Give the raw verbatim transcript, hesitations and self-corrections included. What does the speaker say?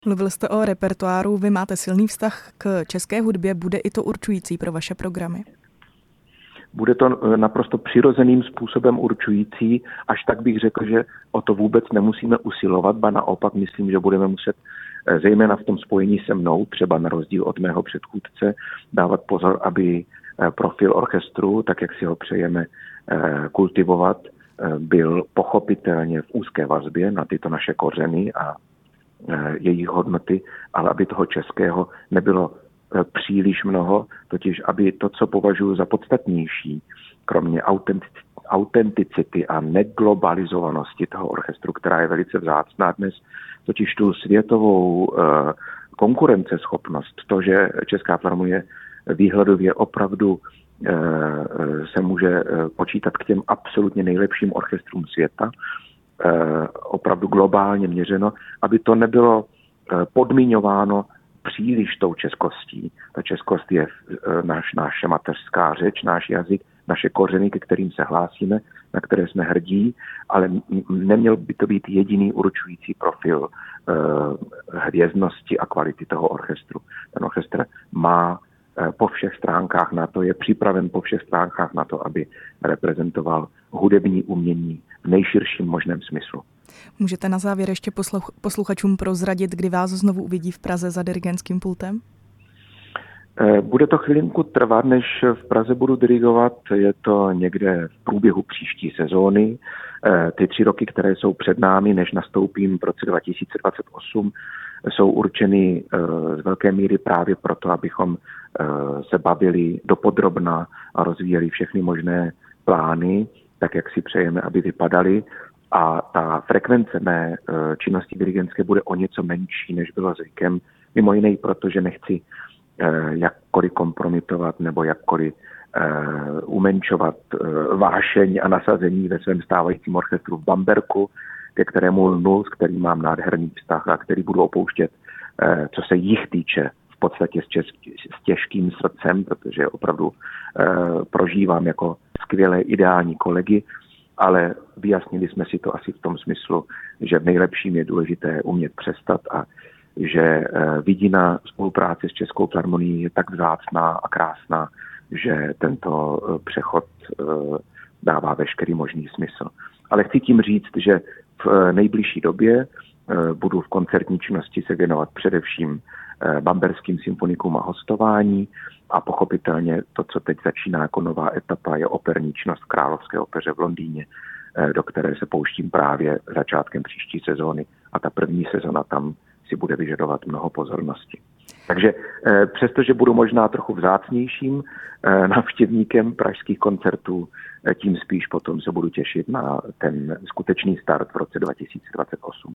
Mluvil jste o repertoáru, vy máte silný vztah k české hudbě, bude i to určující pro vaše programy? Bude to naprosto přirozeným způsobem určující, až tak bych řekl, že o to vůbec nemusíme usilovat, ba naopak myslím, že budeme muset zejména v tom spojení se mnou, třeba na rozdíl od mého předchůdce, dávat pozor, aby profil orchestru, tak jak si ho přejeme kultivovat, byl pochopitelně v úzké vazbě na tyto naše kořeny a jejich hodnoty, ale aby toho českého nebylo příliš mnoho, totiž aby to, co považuji za podstatnější, kromě autenticity a neglobalizovanosti toho orchestru, která je velice vzácná dnes, totiž tu světovou konkurenceschopnost, to, že Česká filharmonie výhledově opravdu se může počítat k těm absolutně nejlepším orchestrům světa, opravdu globálně měřeno, aby to nebylo podmiňováno příliš tou českostí. Ta českost je naš, naše mateřská řeč, náš jazyk, naše kořeny, ke kterým se hlásíme, na které jsme hrdí, ale neměl by to být jediný určující profil eh, hvězdnosti a kvality toho orchestru. Ten orchestr má eh, po všech stránkách na to, je připraven po všech stránkách na to, aby reprezentoval hudební umění v nejširším možném smyslu. Můžete na závěr ještě posluch- posluchačům prozradit, kdy vás znovu uvidí v Praze za dirigentským pultem? Bude to chvilinku trvat, než v Praze budu dirigovat. Je to někde v průběhu příští sezóny. Ty tři roky, které jsou před námi, než nastoupím v roce dva tisíce dvacet osm, jsou určeny z velké míry právě proto, abychom se bavili dopodrobna a rozvíjeli všechny možné plány, tak jak si přejeme, aby vypadaly. A ta frekvence mé činnosti dirigentské bude o něco menší, než bylo zvykem. Mimo jiné, protože nechci jakkoliv kompromitovat nebo jakkoliv umenčovat vášeň a nasazení ve svém stávajícím orchestru v Bamberku, ke kterému lnu, s kterým mám nádherný vztah a který budu opouštět, co se jich týče, v podstatě s, česk- s těžkým srdcem, protože opravdu prožívám jako skvělé ideální kolegy, ale vyjasnili jsme si to asi v tom smyslu, že v nejlepším je důležité umět přestat a že vidina spolupráce s Českou filharmonií je tak vzácná a krásná, že tento přechod dává veškerý možný smysl. Ale chci tím říct, že v nejbližší době budu v koncertní činnosti se věnovat především bamberským symfonikům a hostování a pochopitelně to, co teď začíná jako nová etapa, je operní činnost Královské opeře v Londýně, do které se pouštím právě začátkem příští sezóny a ta první sezona tam si bude vyžadovat mnoho pozornosti. Takže přestože budu možná trochu vzácnějším návštěvníkem pražských koncertů, tím spíš potom se budu těšit na ten skutečný start v roce dva tisíce dvacet osm.